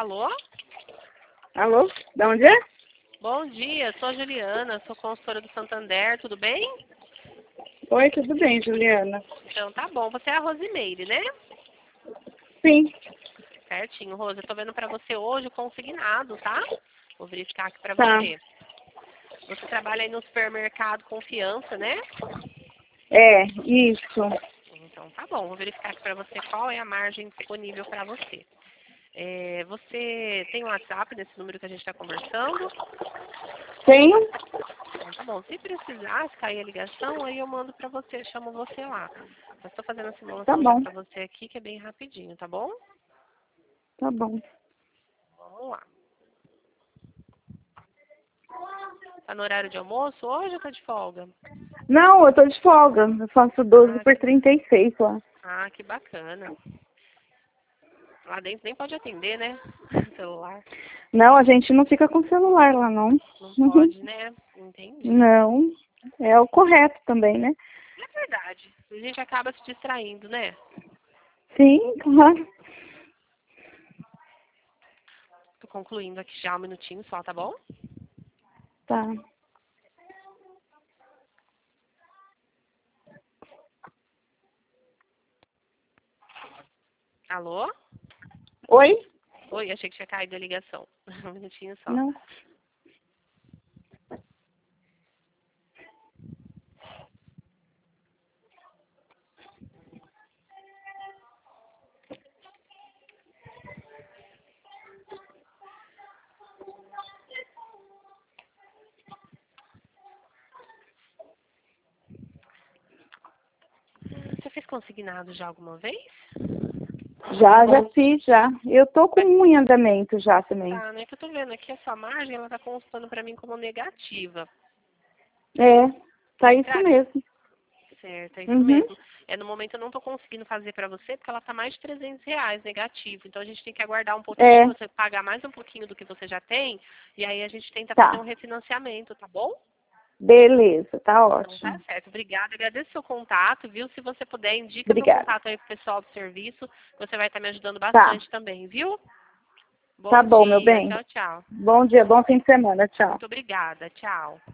Alô? Alô? Da onde é? Bom dia, sou a Juliana, sou consultora do Santander, tudo bem? Oi, tudo bem, Juliana? Então tá bom, você é a Rosimeire, né? Sim. Certinho, Rose, eu tô vendo pra você hoje o consignado, tá? Vou verificar aqui pra Tá. você. Você trabalha aí no supermercado Confiança, né? É, isso. Então tá bom, vou verificar aqui pra você qual é a margem disponível pra você. Você tem o WhatsApp nesse número que a gente está conversando? Tenho? Então tá bom, se precisar, se cair a ligação, aí eu mando pra você, chamo você lá. Eu estou fazendo a Tá simulação já bom. pra você aqui, que é bem rapidinho, tá bom? Tá bom. Vamos lá. Tá no horário de almoço hoje ou tá de folga? Não, eu tô de folga. Eu faço 12 Ah, por 36 lá. que bacana. Lá dentro nem pode atender, né? Celular. Não, a gente não fica com celular lá, não. Não pode, né? Entendi. Não. É o correto também, né? É verdade. A gente acaba se distraindo, né? Sim, claro. Tô concluindo aqui já um minutinho só, tá bom? Tá. Alô? Oi? Oi, achei que tinha caído a ligação. Um minutinho só. Não. Você fez consignado já alguma vez? Já fiz, já. Eu tô com um em andamento já também. Tá, né? Que eu tô vendo aqui, a sua margem, ela tá constando pra mim como negativa. É, tá isso Entraria. mesmo. Certo, é isso Uhum. mesmo. No momento eu não tô conseguindo fazer pra você, porque ela tá mais de R$ 300 negativo. Então a gente tem que aguardar um pouquinho, É, você pagar mais um pouquinho do que você já tem, e aí a gente tenta fazer um tá. refinanciamento, tá bom? Beleza, tá Então tá ótimo. certo. Obrigada. Agradeço o seu contato, viu? Se você puder, indica meu Obrigada. contato aí pro pessoal do serviço. Você vai estar me ajudando Tá. bastante também, viu? Tá Bom bom, meu dia. bem. Tchau, tchau. Bom dia, bom fim de semana. Tchau. Muito obrigada. Tchau.